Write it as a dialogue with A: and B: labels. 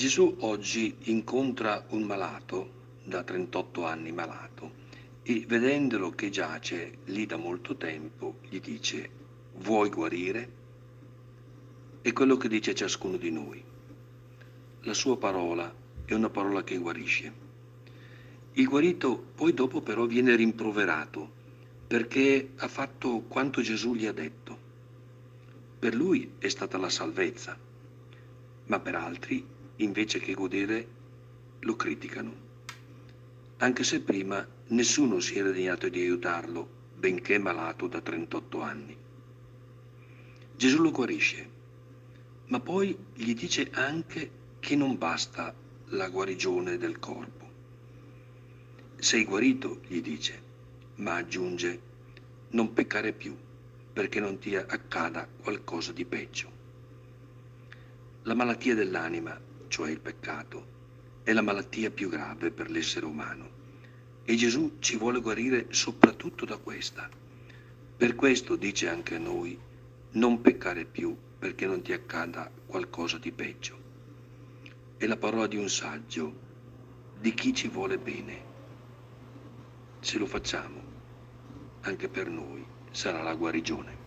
A: Gesù oggi incontra un malato, da 38 anni malato, e vedendolo che giace lì da molto tempo, gli dice: vuoi guarire? È quello che dice a ciascuno di noi. La sua parola è una parola che guarisce. Il guarito poi dopo però viene rimproverato perché ha fatto quanto Gesù gli ha detto. Per lui è stata la salvezza, ma per altri, invece che godere, lo criticano. Anche se prima nessuno si era degnato di aiutarlo, benché malato da 38 anni. Gesù lo guarisce, ma poi gli dice anche che non basta la guarigione del corpo. Sei guarito, gli dice, ma aggiunge, non peccare più, perché non ti accada qualcosa di peggio. La malattia dell'anima, cioè il peccato, è la malattia più grave per l'essere umano e Gesù ci vuole guarire soprattutto da questa. Per questo dice anche a noi, non peccare più perché non ti accada qualcosa di peggio. È la parola di un saggio, di chi ci vuole bene. Se lo facciamo, anche per noi sarà la guarigione.